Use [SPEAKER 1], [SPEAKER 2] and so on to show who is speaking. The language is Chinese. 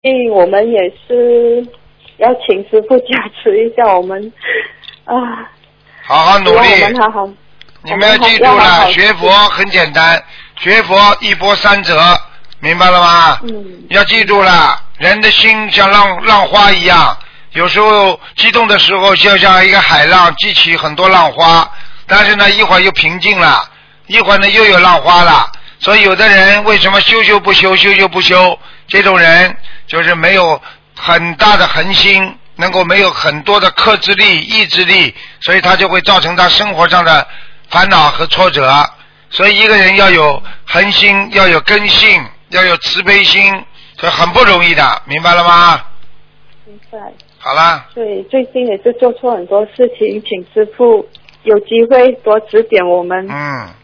[SPEAKER 1] 我们也是要请师父加持一下我们啊。
[SPEAKER 2] 好好努力。
[SPEAKER 1] 我们好好。
[SPEAKER 2] 你们要记住了，学佛很简单，学佛一波三折，明白了吗？要记住了，人的心像浪花一样，有时候激动的时候就像一个海浪，激起很多浪花，但是呢一会儿又平静了，一会儿呢又有浪花了。所以有的人为什么修不修，这种人就是没有很大的恒心，能够没有很多的克制力、意志力，所以他就会造成他生活上的烦恼和挫折。所以一个人要有恒心，要有根性，要有慈悲心，这很不容易的，明白了吗？
[SPEAKER 1] 明白。
[SPEAKER 2] 好了。
[SPEAKER 1] 所以最近也是做错很多事情，请师父有机会多指点我们。